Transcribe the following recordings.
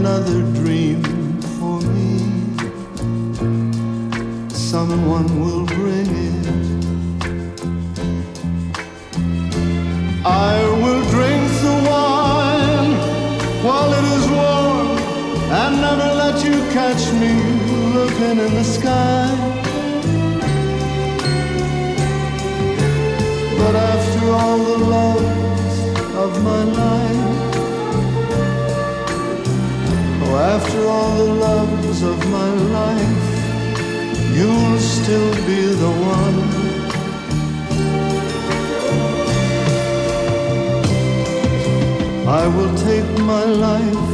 another dream for me. Someone will bring it. I will drink the wine while it is warm and never let you catch me looking in the sky. But after all the loves of my life, oh, after all the loves of my life, you'll still be the one. I will take my life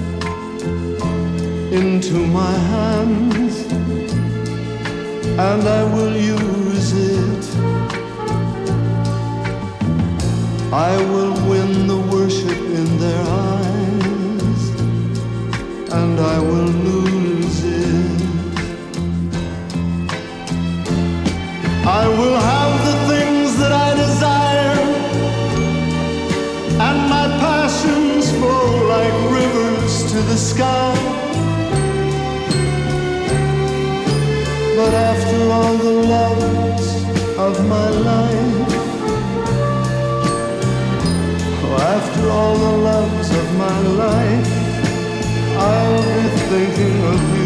into my hands, and I will use it. I will win the worship in their eyes, and I will lose it. I will have the things that I desire, and my passions flow like rivers to the sky. But after all the loves of my life, oh, after all the loves of my life, I'll be thinking of you.